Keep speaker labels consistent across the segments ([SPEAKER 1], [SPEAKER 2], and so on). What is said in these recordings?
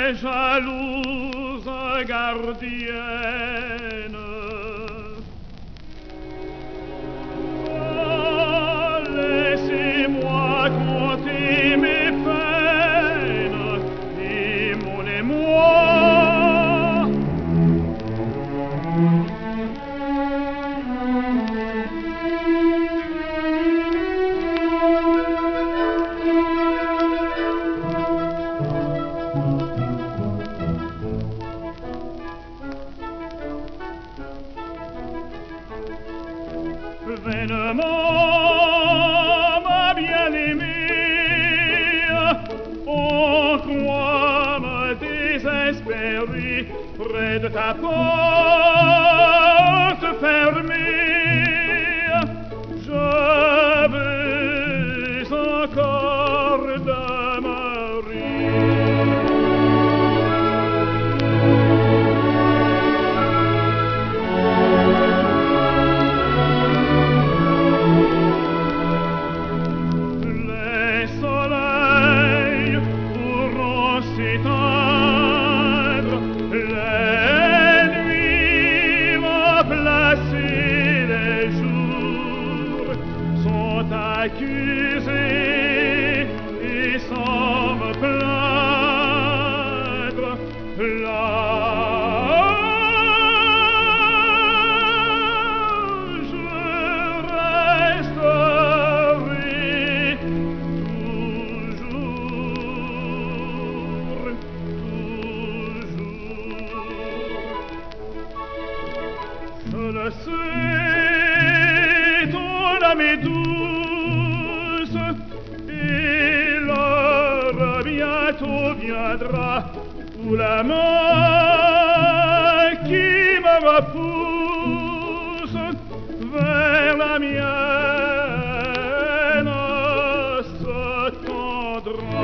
[SPEAKER 1] jalouse gardienne. Oh, laissez-moi compter mes peines et mon émoi. Vainement, ma bien-aimée, en quoi me désespérer près de ta porte fermée. Je veux encore demeurer. S'éteindre, les nuits vont placer, les jours sont accusés et sans me plaindre. Là, je resterai toujours. Je le sais, ton âme est douce, et l'heure bientôt viendra où la main qui me repousse vers la mienne se tendra.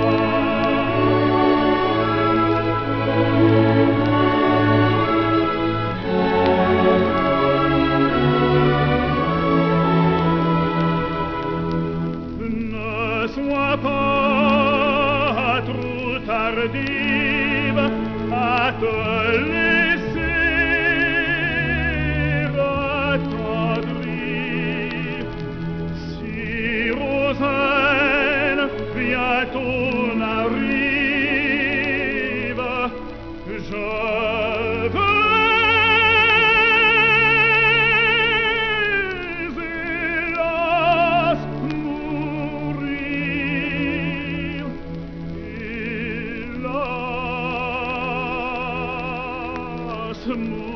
[SPEAKER 1] Sois pas trop tardive à te laisser attendrir. Si Rosaine bientôt n'arrive, je veux mourir.